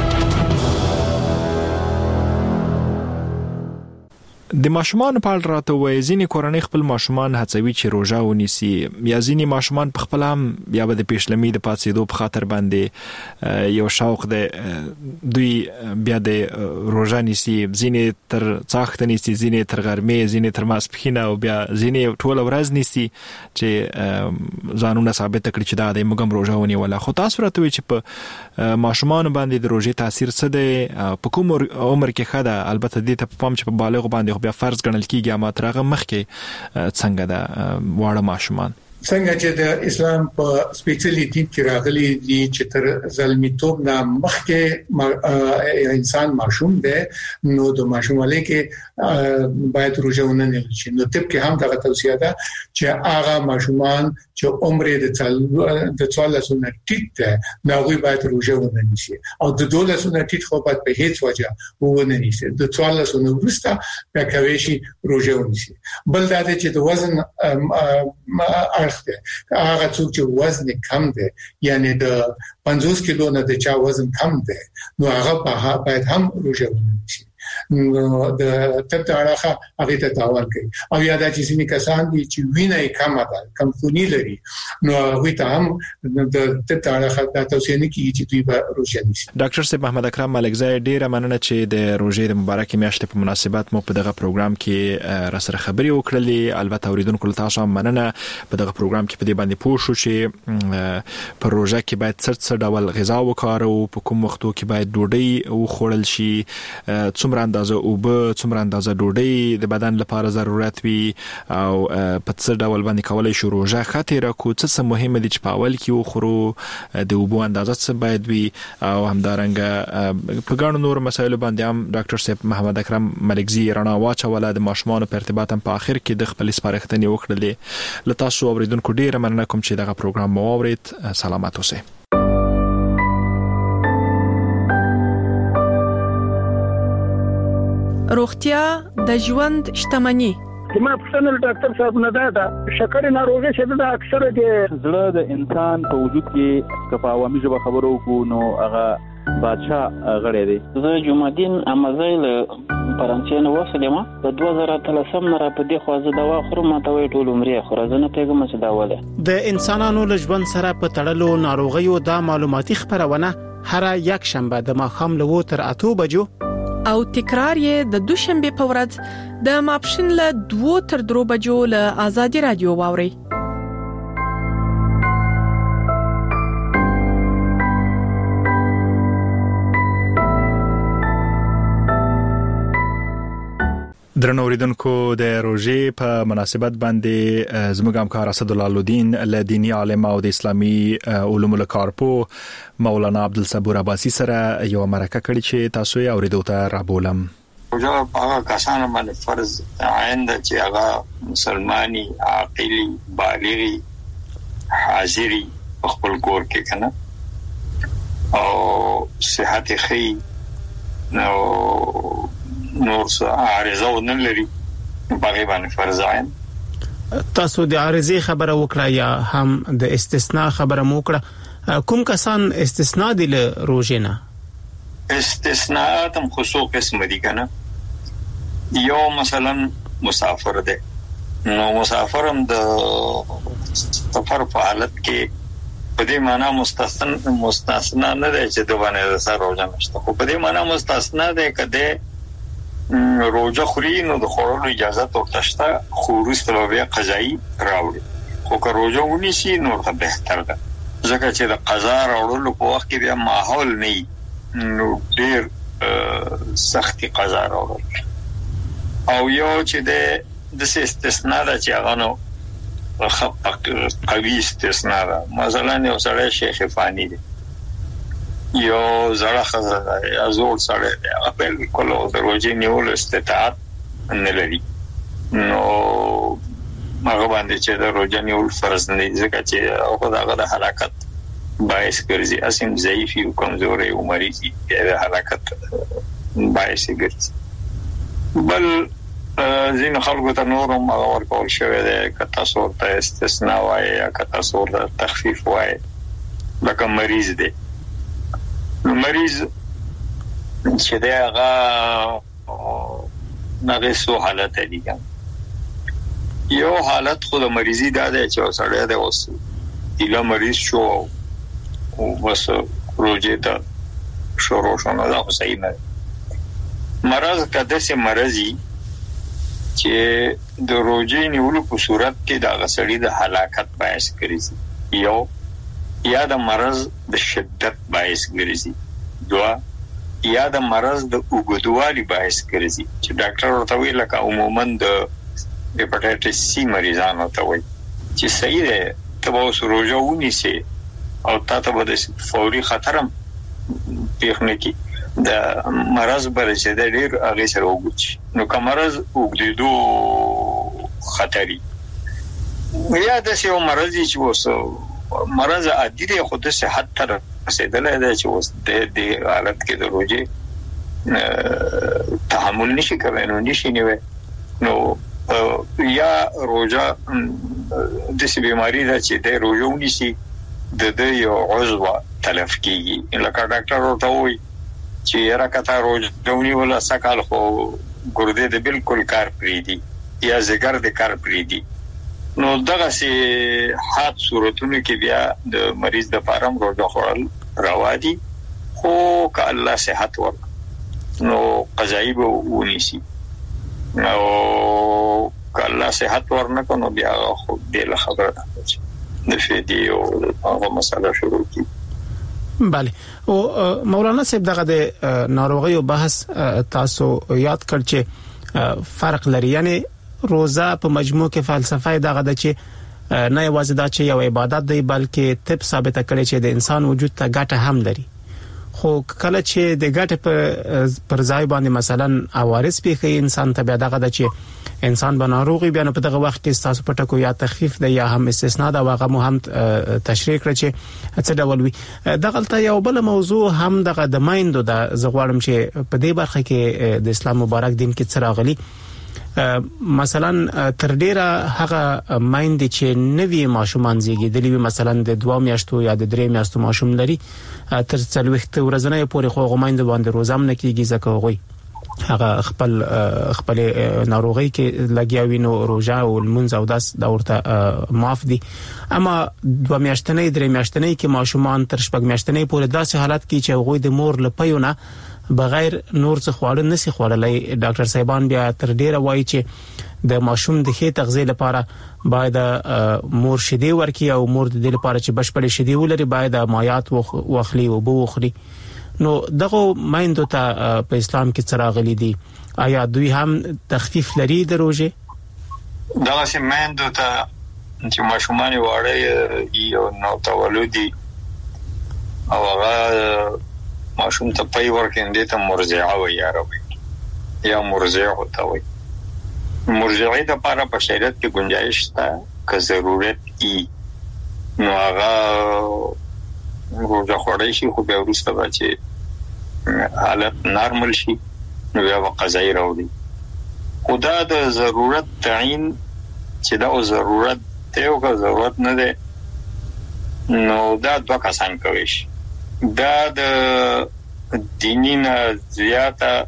د ماشومان په اړه راته وایي ځینې کورنۍ خپل ماشومان هڅوي چې روژه ونیسي یا ځینې ماشومان په خپل هم بیا د پېشلمۍ د پاتېدو په خاطر باندې یو شوق دی دوی بیا د روژه نیسي ځینې تر څاخته نیسي ځینې تر غرمې ځینې تر ماسپښینه او بیا ځینې ټول ورځ نیسي چې ځانونه ثابت کړي چې دا د موږ هم روژه ونیوله. خو تاسو راته وایي چې په ماشومان باندې د روژې تاثیر څه دی په کوم عمر کې ښه ده البته دې ته پام چې په بالغ باندې بیا فرض ګڼل کیږي اما ترغه مخکې څنګه ده واړه ماشومان څنګه چې د اسلام په سپیشلیټی کې راغلي دي چې تر ظلمیتوب نه مخکې انسان معصوم دی نو د معصومالۍ کې باید روزه ونه شي. نو طب کې هم دا توصیه ده چې هغه معصومان چې عمر د 14 نه ټیټ ده نو هغه باید روزه ونه نیسي او د 12 نه ټیټ خو باید په هیڅ وجه ونه نیسي. د 14 نه وروسته به کوي شي روزه ونیسي. بل دا چې د وزن هغه څوک چې وزن کم دی یعنی د 50 کیلو نه د چا وزن کم دی نو هغه باید هم روزه ونیسي. د تبت اړه هغه ته تاوان کوي او یا د چې سیمه کسان دي چې وینه کم ده کم خونی لري نو هغه ته هم د تبت اړه د توصیه نه کیږي چې دوی به روزه نیسي. ډاکټر صاحب محمد اکرم ملکزی ډیره مننه چې د روزې د مبارکې میاشتې په مناسبت مو په دغه پروګرام کې را سره خبري وکړلې. البته اوریدونکو تاسو هم مننه په دغه پروګرام کې په دې باندې پوه شو چې په روزه کې باید څه ډول غذا وکړو، په کوم وختو کې باید ډوډۍ وخوړل شي، څومره اندازه اوبه، څومره اندازه ډوډۍ د بدن لپاره ضرورت وي او په څه ډول باندې کولای شو روزه خاطر کو څه مهمه دي چې په اول کې وخورو، د اوبو اندازه څه باید وي او همدارنګه په ګڼو نور مسایلو باندې هم ډاکټر صاحب محمد اکرم ملکزی رڼا واچوله. د ماشومان په ارتباط هم په اخر کې د خپل سپارښتنې وکړلې. له تاسو اوریدونکو ډیره مننه کوم چې دغه پروګرام مو واورید. سلامات اوسئ. روغتیا د ژوند شتمني. زما پښتنه ډاکټر صاحب نه دا شکر ناروغي چې دا اکثره د زړه د انسان په وجود کې کفا عوامي ژبه خبرو کو نو هغه بادشاہ غړی دی. زه جمعدین امازیل فرانسې نو وسلم په 2013 نه را په دې خو زه دوا خورم ته وې ټول عمرې خو راځنه پیغام چې دا وله د انسانانو له ژوند سره په تړلو ناروغیو د معلوماتي خبرونه هر یک شنبه د ماښام له 8 بجو او تکرار یې د دوشنبه په ورځ د ماپښین له 2 تر 3 بجو له آزادي رادیو واوري. درنو اوریدونکو د روزې په مناسبت باندې زموږ همکار اسدالله لودین له دینی عالم او د اسلامي علومو کارپو مولانا عبدالصبور عباسی سره یو مرکه کړې چې تاسو یې اوریدو ته رابولم. روزه هغه کسانو باندې فرض عین ده چې هغه مسلمانی عاقلی بالغی حاضری خپل کور کې کنه او صحت خی نو نور عارضه ونه لري باغی باندې فرض عین. تاسو د عارضه خبره وکړه یا هم د استثناء خبره مو وکړه، کوم کسان استثناء دي له روزې نه؟ استثناءات هم خصوص قسم دي کنه. یو مثلا مسافر ده، نو مسافر هم د سفر په حالت کې په دې معنی مستثنا نه ده چې د باندې سره روزه نشته، خو په دې معنی مستثنا ده کده روزه خوري نو د خورلو اجازه ورته شته، خو وروسته بیا قضایي راوړي. خو که روزه ونیسي نو ته بهتر ده، ځکه چې د قضا راوړلو په وخت کې بیا ماحول نه نو ډیر سختي قضا راوړي. او یو چې د استثناء ده چې هغه نو قوي استثناء ده. مثلا یو سړی شیخ فانی دی، یو زړه خزه یا زور سره دی، هغه بالکل د روزې نیول استطاعت نه لري، نو هغه باندې چې د روزې نیول فرض نه دی، ځکه چې هغه دغه د هلاکت باعث ګرځي، اسیم ضعیفي او کمزوري او مریضي د هلاکت باعث ګرځي. بل ځین خلکو ته نورم هغه ورکول شوی دی که تاسو ته استثناء وایي یا که تاسو ته تخفیف وایي. لکه مریض دی، مریض چې دا هغه ناغسو حالت دی. یو حالت خود مریضی دا دی چې سړی دی اوس ایله مریض شو او بس روزه ته شروع شونه دا صحیح نه. مرض کده سي مرضی چې د روزه نیولو په صورت کې دا غسړی د هلاکت باعث کړي، یو یا د مرض د شدت باعث ګرځي، دوا یا د مرض د اوږدوالي باعث ګرځي چې ډاکټر ورته ویل لکه عموما د هپاتایټس سی مریضانو ته وایي چې صحیح ده ته به روزه ونیسي او تاسو به د فوري خطر هم پیښ نه کی د مرض بل چې د ډیر هغه سره وګورئ. نو که مرض وګړو خطري یا د سیو مرض چې وسو مرض عادي دی خو د صحت تر رسیدلای دی چې اوس د حالت کې د روزه تحمل نشي کوي نو نشي نیوي. نو یا روزه د سی بیماری دا چې د روزه ونیسي د یو عضو تلف کیږي، لکه ډاکټر ورته وایي چې راکته روزونی ولا سکال خو ګردې د بالکل کار پریدي یا زګر د کار پریدي نو دغه سي حادث صورتونو کې بیا د مریض د فارم روزه خورل روا دي خو که الله صحت ورک نو قضایي به ونیسي نو که الله صحت ورنکو نو بیا خو دې له خبره د فدیه او هغه مسله شروع کی. بله او مولانا صاحب دغه د ناروغي او بحث تاسو یاد کړ چې فرق لري یعنی روزه په مجموع کې فلسفه دغه د چې نه یوازې دا چې یو عبادت دی بلکې طب ثابت کړي چې د انسان وجود ته ګټه هم لري خو کله چې د ګټه پر ځای باندې مثلا عوارض پیخي انسان ته بیا دغه د چې انسان بناروغي بیا په دغه وخت کې تاسو پټه کو یا تخفیف دی یا هم استثناء دا واغه مهم تشریح کړی چې څه ډول وي دغلته یو بل موضوع هم دغه د مایندو د زغوړم چې په دې برخه کې د اسلام مبارک دین کې څه راغلي مثلا تر ډیره هغه مایند چې نوی ماشومان زیږیدلی وي مثلا د 2 میاشتو یا د 3 میاشتو ماشوم لري تر 40 ورځې پورې خو غوښمند باندې روزام نه کیږي ځکه غوي هغه خپل ناروغي کې لګیاوي نو روزه او المنځ او داس دا ورته معاف دي اما 2 میاشتنې 3 میاشتنې کې ماشومان تر 4 میاشتنې پورې داسې حالت کې چې غوي د مور لپیونه بغیر نور څه خواړه نسی خوړلای ډاکټر صاحبان بیا تر ډیره وایي چې د ماشوم د ښه تغذیه لپاره باید مور شیدې ورکړي او مور د دې لپاره چې بشپړ شیدې ولري باید مایات واخلي او بو وخوري نو دغه مایندو ته په اسلام کې څه راغلي دي آیا دوی هم تخفیف لري د روزه دغه سي مایندو ته چې ماشومان واړه یو نو تولدي او هغه ماشوم ته پي ورکړي ته مرضعه وي یا مرضعه ہوتا وي مرضعه د لپاره په شریعت کې گنجائش شته که ضرورت ای نو هغه روزه خوړی شي خو بیا وروسته به چې حالت نارمل شي نو بیا به قضایي راوړي خو دا د ضرورت تعین چې دا ضرورت دی او که ضرورت نه دی نو دا 2 کسان کوي شي دا د دینی نه زیاته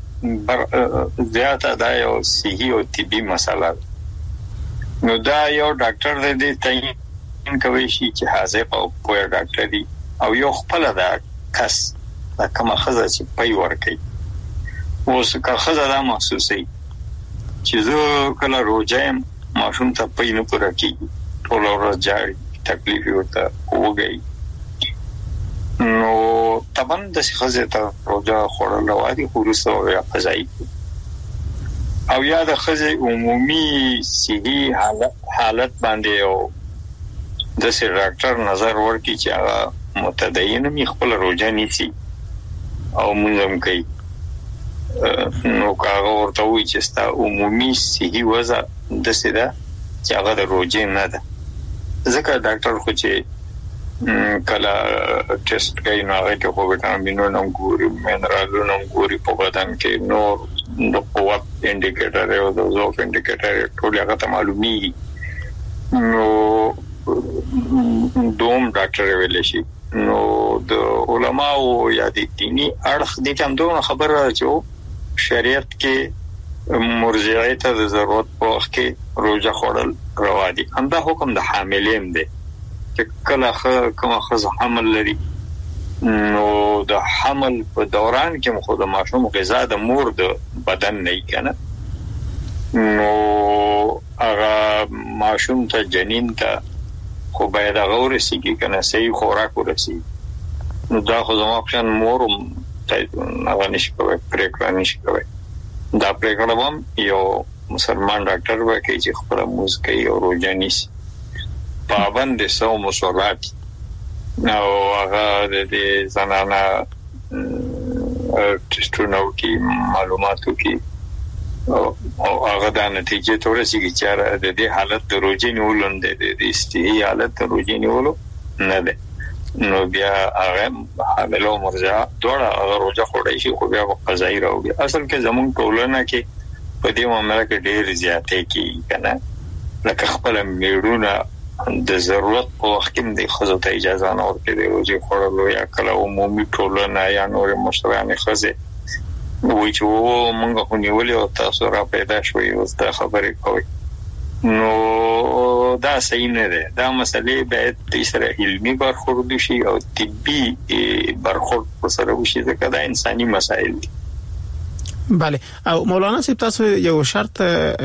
دا یو صحي او طبي مسله نو دا یو ډاکټر دی تعین کوي شي چې حاضر او پوهه ډاکټر دی او یو خپل دا کس دا کومه خزه چې پي ورکي اوس که خزه دا محسوسي چې زه کله روزایم ماشوم ته پي نه پوره کیږي ټول ورځ جاړي تکلیف ورته وګي نو طبعا د خزه ته روزه خورل وادي خورسته یا قضایي او یا د خزه عمومي صحي حالت باندې او د سر ډاکټر نظر ورکړي چې هغه متدین می خپل روزه نیسي او موږ کوي نو کاغه ورته وي چې ستا عمومي صحي وضع د سره چې هغه د روزه نه ده ځکه ډاکټر خو چې کله ټیسټ کوي نو هغه کې خو وټامینونه ګوري منرالونه ګوري په بدن کې نو د قوت انډیکیټر او د ضعف انډیکیټر ټول هغه ته معلومي نو دوم ډاکټر ویل شي نو د علماء یا د دینی اړخ دي کوم دوه خبره چې شریعت کې مرجعه ته د ضرورت په وخت کې روزه خورل روا دي همدا حکم د حاملین دی چې کله کومه خزه حمل لري نو د حمل په دوران کې خو د ماشوم غذا د مور د بدن نه کنه نو هغه ماشوم ته جنین ته خو باید غوړ سي کنه صحیح خوراک ورسي نو دا خو زموږ خپل مور هغه نشي کوي پریکړه نشي کوي دا پریکړه هم یو مسلمان ډاکټر وکړي چې خپل موږ کوي او روزه نیسي پابند صوم و صلات نو هغه د زنانه ټیسټونو کې معلوماتو کې او هغه د نتیجې تورسي چې د دې حالت د روزي نیولون د استهي حالت د روزي نیولو نه ده نو بیا هغه حاملو مرجع ډوړه هغه روزه خوړی شي خو بیا قضایي راوړي اصل کې زمون ټولنه کې په دې معاملې کې ډېر زیاتې کې کنه لکه خپل میړونه د ضرورت په وخت کې د خزو ته اجازه نه ورکړي روزي خورلو یا کله عمومي ټولنه یا نور مشران خزه وایي چې موږ خو نیولې او تاسو را پیدا شوي او دا خبرې کوي نو دا صحیح نه ده دا مسلې باید د سره علمي برخورد شي او طبي برخورد سره وشي ځکه دا انساني مسائل دي. بله او مولانا صاحب تاسو یو شرط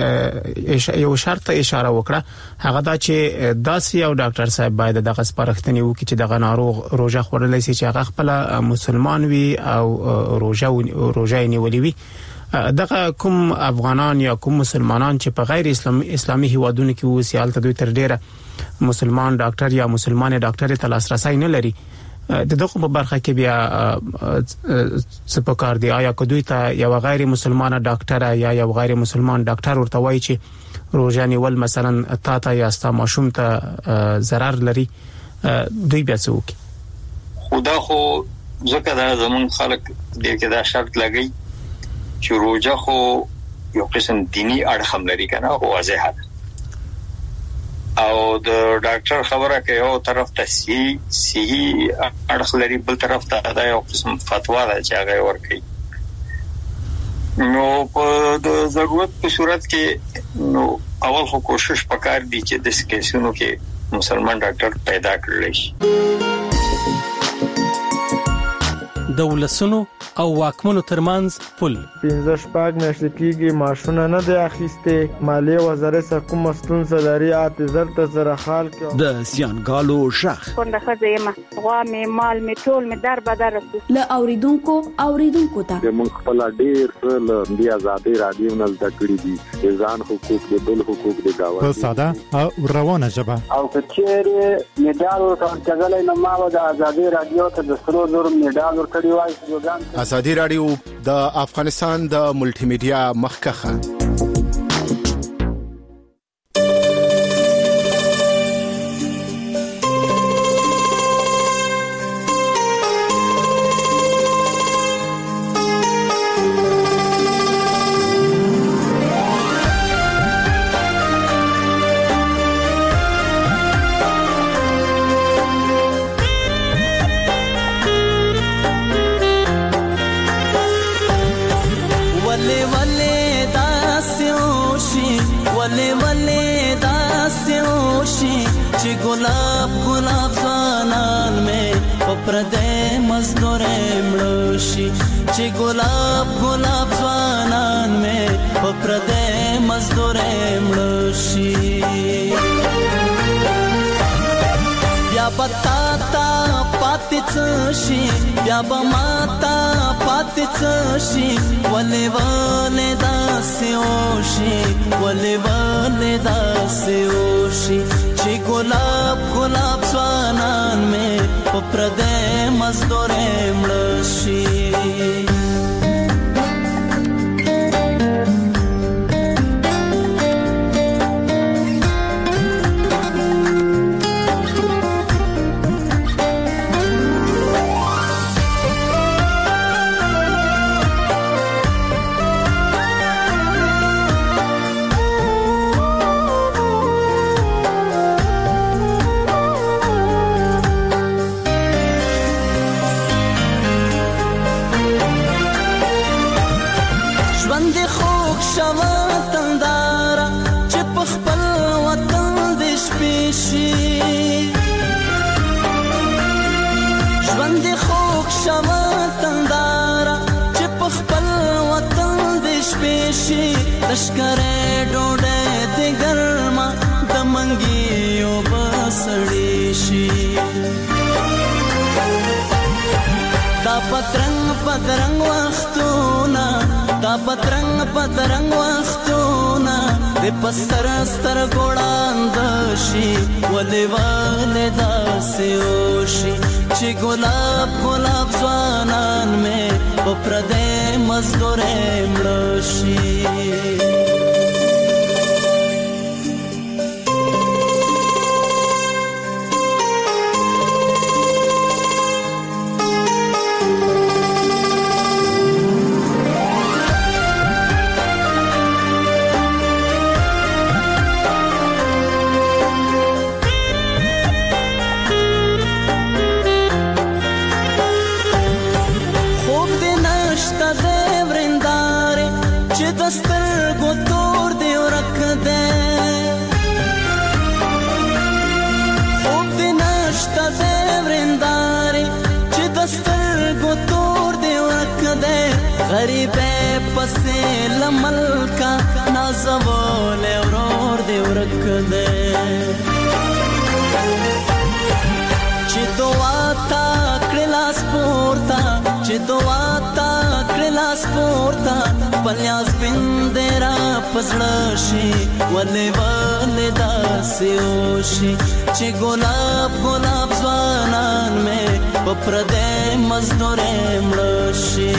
اشاره وکړه هغه دا چې داسې یو ډاکټر صاحب باید دغه سپارښتنې وکړي چې دغه ناروغ روزه خورلای شي چې هغه خپل مسلمان وي او روزه نیولې وي. دغه کوم افغانان یا کوم مسلمانان چې په غیر اسلامي هیوادونو کې وسیالته دوی تر ډیره مسلمان ډاکټر یا مسلمان ډاکټر ته لاسرسي نه لري دغه په برخه کې بیا څه پکار دی آیا که دوی ته یو غیر مسلمان ډاکټر یا یو غیر مسلمان ډاکټر ورته وایي چې روزه نیول مثلا تا یا ستا ماشوم ته ضرر لري دوی بیا څه وکړي؟ خدا خو ځکه دا زمون خلک دې کې دا شرط لګي چې روزه خو یو قسم دینی اړخ هم لري کنه او واضح ده او د ډاکټر خبره کوي یو طرف ته صحیح اړخ لري بل طرف ته دا یو قسم فتوا ده چې هغه ورکړي نو په د ضرورت په صورت کې نو اول خو کوشش وکړ دي چې د کیسونو کې مسلمان ډاکټر پیدا کړل شي. دولسونو او واکمنو ترمنځ پل 15 شپږ میاشتې کېږي ماشونه نه دی اخیسته مالیه وزارت سره کوم ستونزه لري اعتذار ته زره خال کې د زیانګالو شخ څنګه خزیمه غوا می مال می ټول می در بدر له اوریدونکو ته د مونږ خپل ډیر له بیا آزادي رادیو نل تکړی دي ځان حقوق د بل حقوق د گاوه په ساده او روانه ژبه او کچېره میډال ورکړل نو ما د آزادي رادیو ته د سرو زور میډال ورکړی وای آزادي رادیو د افغانستان د ملټي میډیا مخکخه بیا با ماتا پاتې شي ولې ولې داسې وشي چې ګلاب ځوانان مې په پردې مزدورې مړ شي. لشکره ډوډۍ د ګرما د منګیو بسړې شي دا پترنګ وختونه د پستر ستر ګوړاند شي ولې داسې وشي چې ګلاب ځوانان مې په پردې مزدورې مړ شي. نشته د ورنداري چې دستر ګوتور دی ورکده غریب پسې لملکا نازول ورور دی ورکده چې دعا تا کړلا سپورتا چې دعا تا کړلا سپورتا پلیاس بندرا پزړشي ولې ولې داسې وشي چې ګلاب ګلاب ځوانان مې په پردې مزدورې مړشي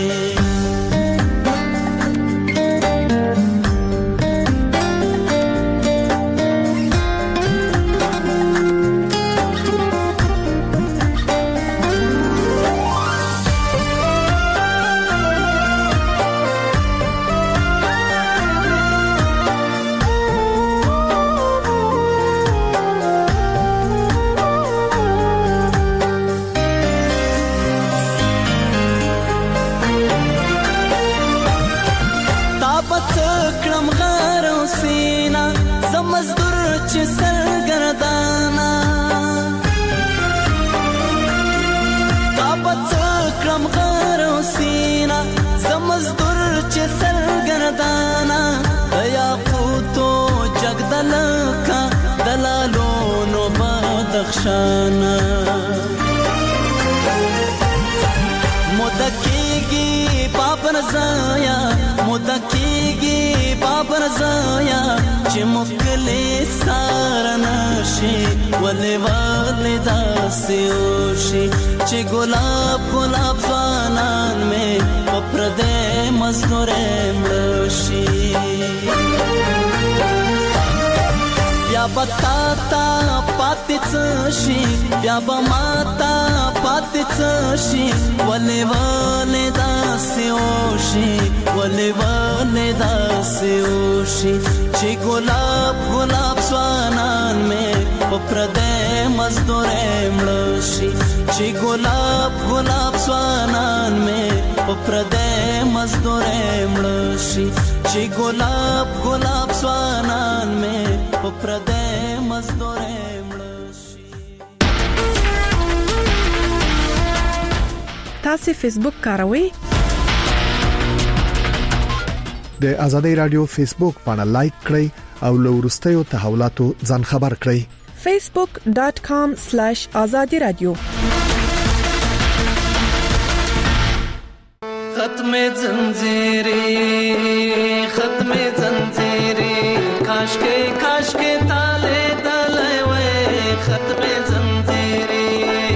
خشانا مدکیگی بابر زایا مدکیگی بابر زایا چې مکلی سارنشي ولې ولې داسې وشي چې ګلاب ګلاب ځوانان مې په پردې مزدورې مړشي بیا بتا تا پاتې څشي بیا به ماتا پاتې څشي ولې ولې داسې وشي ولې ولې داسې وشي چې ګلاب ګلاب ځوانان مې په پردې مزدورې مړشي چې ګلاب ګلاب ځوانان مې په پردې مزدورې مړشي چې ګلاب ګلاب ځوانان مې په پردې مزدورې مړشي. تاسو فیسبوک کاروئ؟ د آزادۍ رادیو فیسبوک باندې لایک کړئ او له ورستیو تحولاتو ځان خبر کړئ. facebook.com/azadi radio ختم زنجیری کاش کے تالے تلے وے ختم زنجیری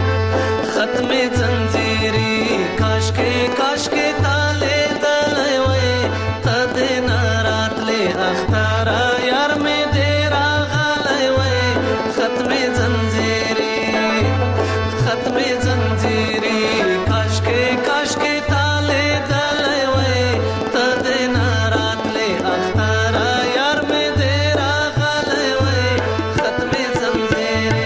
کاش کے تالے تلے وے تد نارات لے اختارا یار میں دیرا غالے وے ختم زنجیری کاش کے تالے تلے وے تد نارات لے اختارا یار میں دیرا غالے وے ختم زنجیری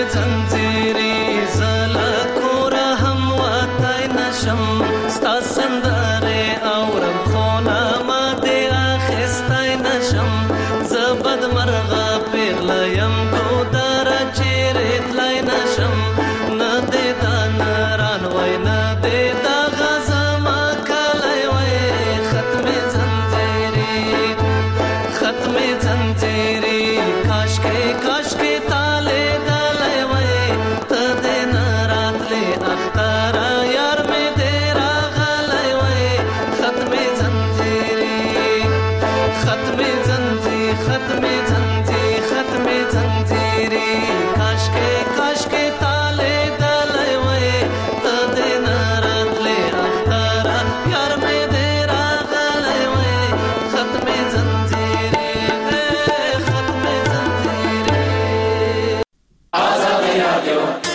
زنجيري زلا کورا هم واتای نشم ستا سندره اورم خونه ما دې اخیستی نشم زه بد مرغه پیغله یم ګودره چیرې تلی نشم نه دې دا نران وای نه دې دا غزما کلی وای ختمې زنجیري کاشکې تاله دلی وای ته دې نه راتلې اختره یار مې دې راغلی وای ختمې زنجیري کاشکې تاله دلی وای ته دې نه راتلې اختره یار مې دې راغلی وای ختمې زنجیري آزادی رادیو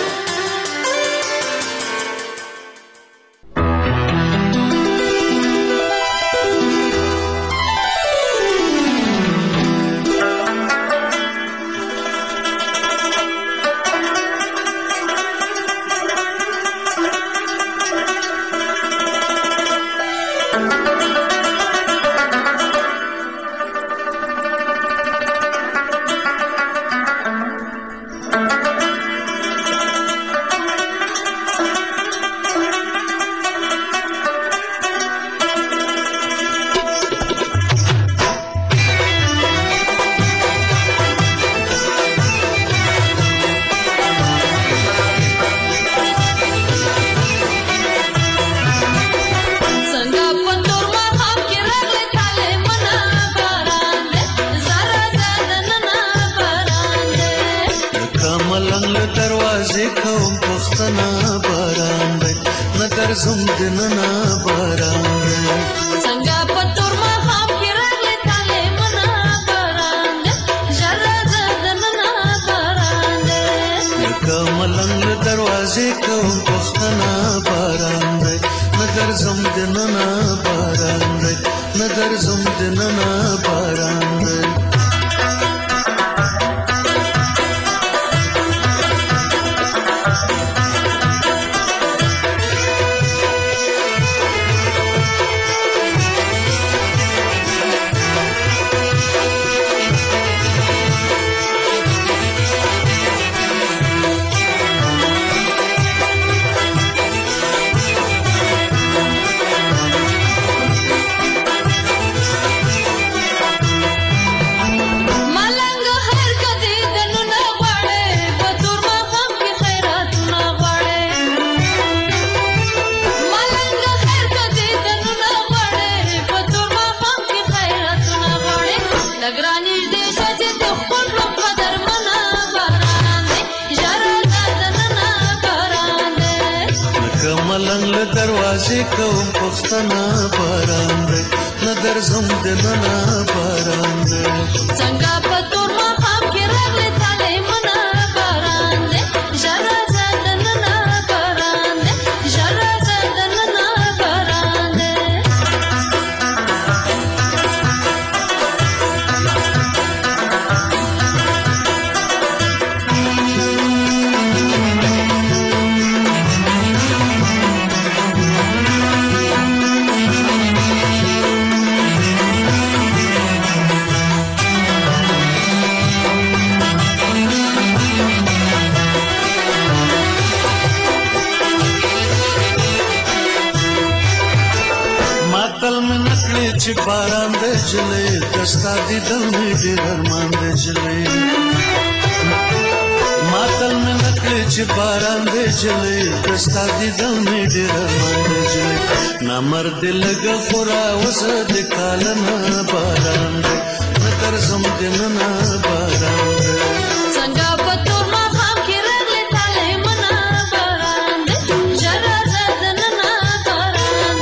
نمر دل غفرا وسد کالنا باران نظر زم دننا باران څنګه پتور ما خام کې رغله تاله منا باران جرا زدننا باران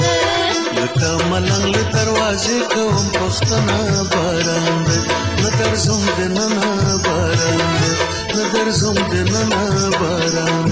لکه ملنګ دروازې کوم پښتنا باران نظر زم دننا باران نظر زم دننا باران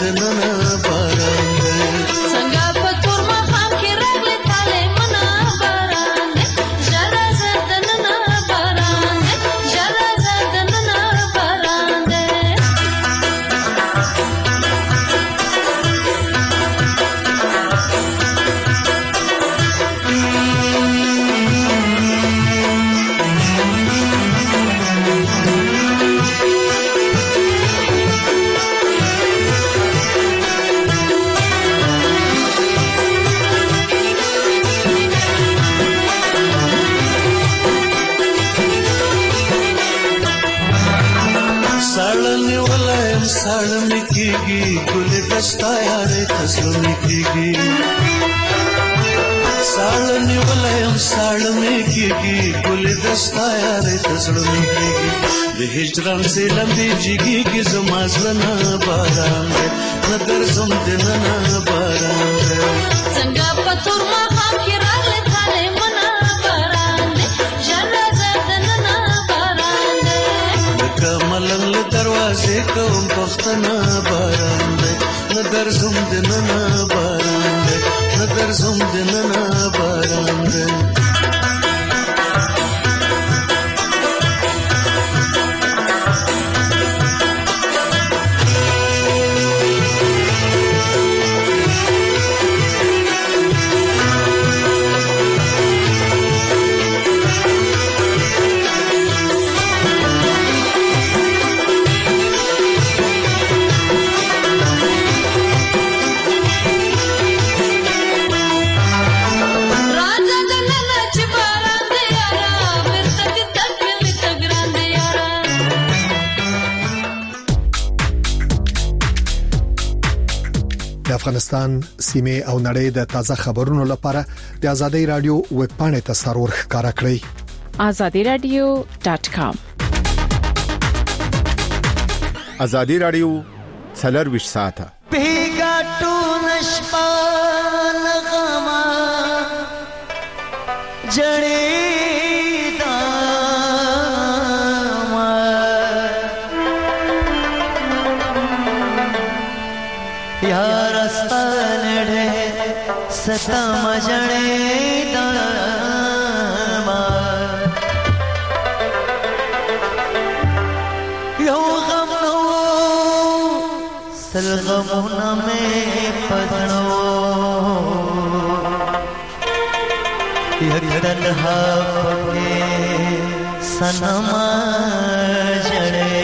دننه باران دی څنګه په تور مخام کې راغلی تاله منا باران دی ژړا زدننه باران دی ژړا زدننه باران دی साळनी वलायम साळमी कीगी गुले दस्ता यारे तसलमी कीगी साळनी वलायम साळमी कीगी गुले दस्ता यारे तसलमी कीगी د هجران سے لمبي جيږي کی زمازلنا باران دے نظر زم دننا باران دے څنګه په تور مخام کې راغلی تاله منا باران دی ژړا زدننه باران دی کملنګ دروازه کوم پختنا باران دے نظر زم دننا باران دے نظر زم دننا باران دے راځه دننه چې باران دی یارا ورته دې تکلې تګران دی یارا د افغانستان سیمه او نړۍ د تازه خبرونو لپاره د ازادي رادیو ویب پاڼه ته سرور ښکارا کړئ azadiradio.com ازادي رادیو 24 ساعته پیګاټو نشپان غما جړې داما یار استان ډې ستم جړې داما یو غم نو سلغمونه مې پزړو یکدل ها پکې سنم جړې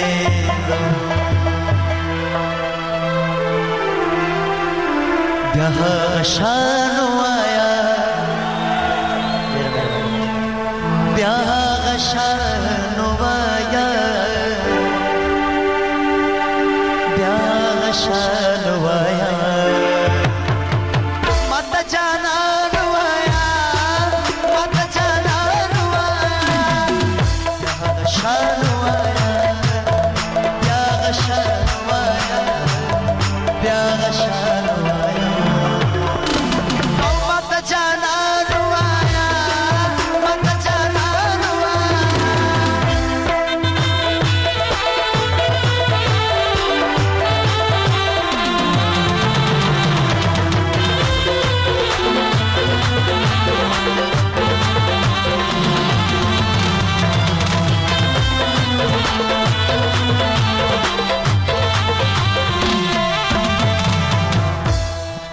بیا شانو